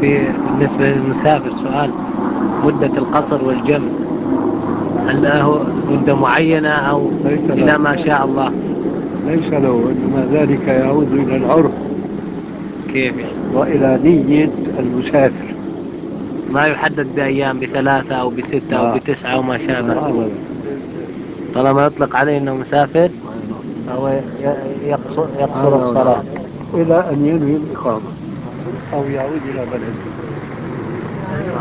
بالنسبة للمسافر سؤال، مدة القصر والجمع هل له مدة معينة أو ليس إلى له، ما شاء الله؟ ليس له، إنما ذلك يعود إلى العرف كيف يعني؟ وإلى نية المسافر. ما يحدد بأيام، ب3 أو ب6 أو لا، ب9 وما شابه؟ أبدا. طالما يطلق عليه أنه مسافر فهو يقصر هذا هو العرف، الصلاة. إلى أن ينوي الإقامة أو يعود إلى بلده.